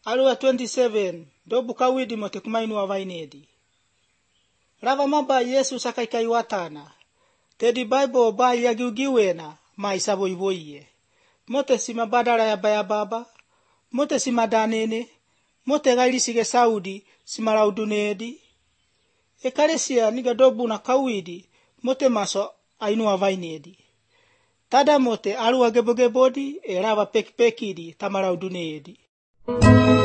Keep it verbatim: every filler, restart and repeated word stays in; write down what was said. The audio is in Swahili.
Alua twenty-seven dobu kawidi mote kumainua vainedi. Rava mamba Yesu sakaikai watana. Tedi Bible ba yagiugiwena mai sabo ivoie. Mote sima badara ya baya baba. Mote sima danene. Mote gaili sige Saudi sima laudunedi. Ekalesia niga dobu na kawidi mote maso ainua vainedi. Tada mote alua gebogebodi e rava pekipekidi tamalaudunedi.